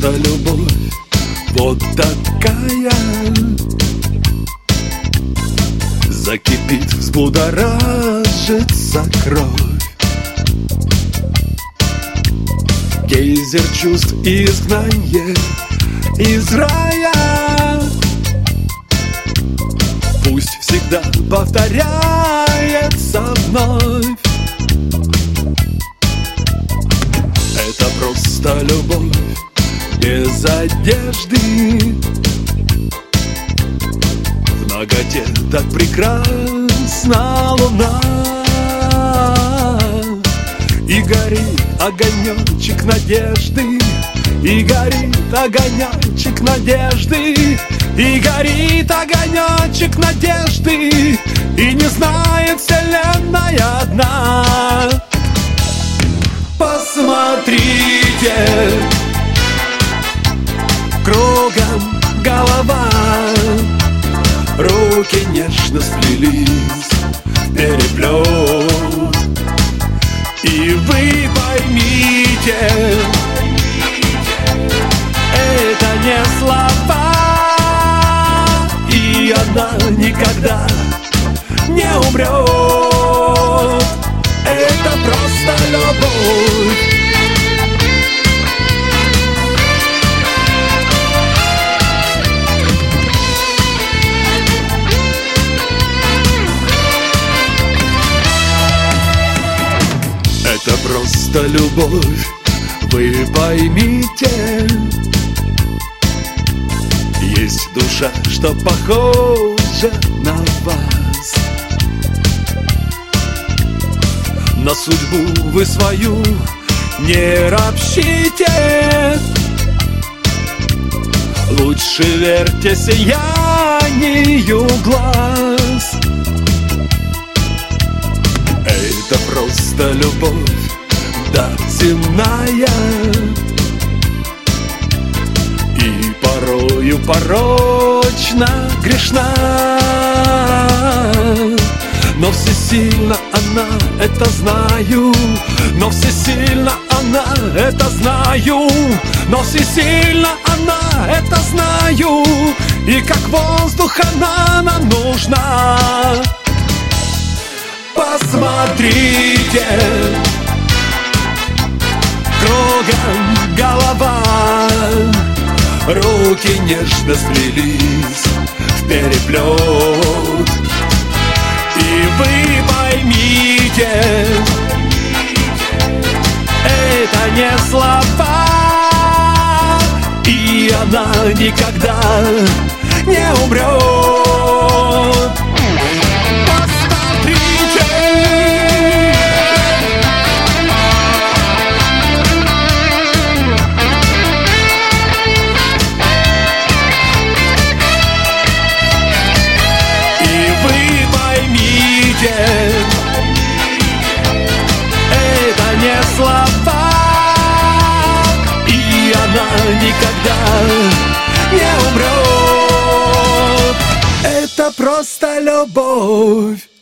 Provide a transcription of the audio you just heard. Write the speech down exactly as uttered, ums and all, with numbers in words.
просто любовь, вот такая. Закипит, взбудоражится кровь. Гейзер чувств и изгнание из рая. Пусть всегда повторяется вновь. Это просто любовь без одежды. В наготе так прекрасна луна. И горит огонечек надежды. И горит огонечек надежды. И горит огонечек надежды. И не знает вселенная одна. Посмотрите, кругом голова. Руки нежно сплелись в переплет. И вы поймите, это не слова. И она никогда не умрет. Это просто любовь. Это просто любовь, вы поймите. Есть душа, что похожа на вас. На судьбу вы свою не ропщите. Лучше верьте сиянию глаз. Это просто любовь, да, земная. И порою порочно грешна. Но всесильна она, это знаю. Но всесильна она, это знаю. Но всесильна она, это знаю. И как воздух она нам нужна. Посмотрите, кругом голова. Руки нежно сплелись в переплет. И вы поймите, это не слова. И она никогда не умрет. Посмотрите. И вы поймите, это не слова. И она никогда не умрет. Это просто любовь.